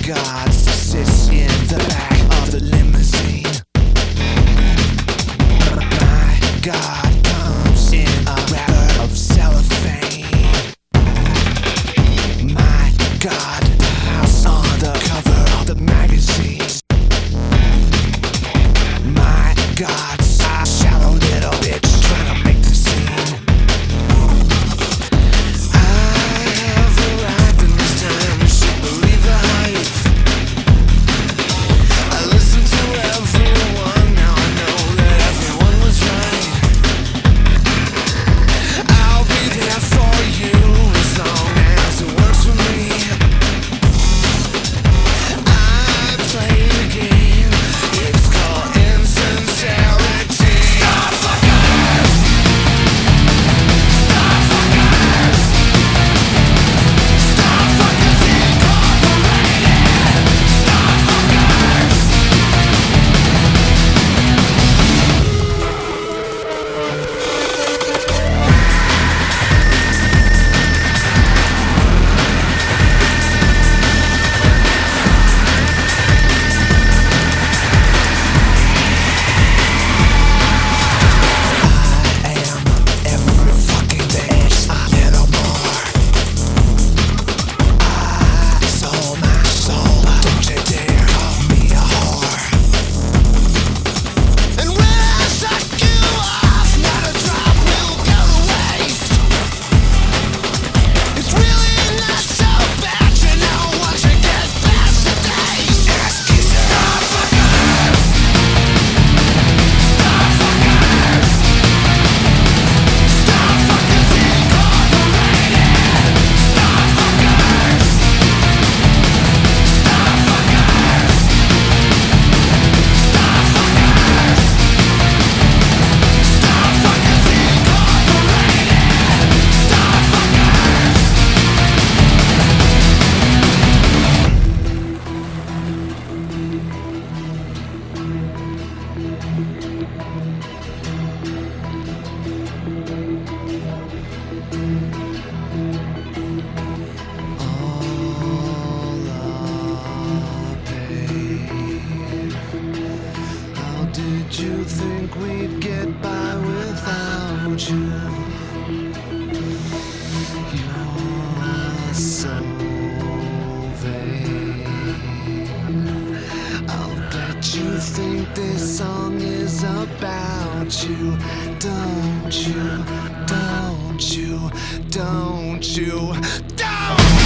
God sits in the back of the limousine. My God comes in a wrapper of cellophane. My God, the house on the cover of the magazine. My God, a shallow little bitch trying to make the scene. I have arrived in this time, you should believe the hype. I listen to everyone, now I know that everyone was right. I'll be there for you as long as it works for me. I play a game, it's called insincerity. Stop fuckers! Stop fuckers! Stop fuckers Incorporated! Stop fuckers! I am every fucking bitch, a little more. I sold my soul, don't you dare call me a whore. And when I suck you off, not a drop will go to waste. It's really not so bad, you know, once you get past the taste. Ass kisser. Stop fuckers! Stop fuckers! Stop fuckers Incorporated! Stop fuckers! Stop fuckers! Stop fuckers! Stop fuckers Incorporated! Stop fuckers! How did you think we'd get by without you? You're so vain. I'll bet you think this song is about you. Don't you, don't you, don't you, don't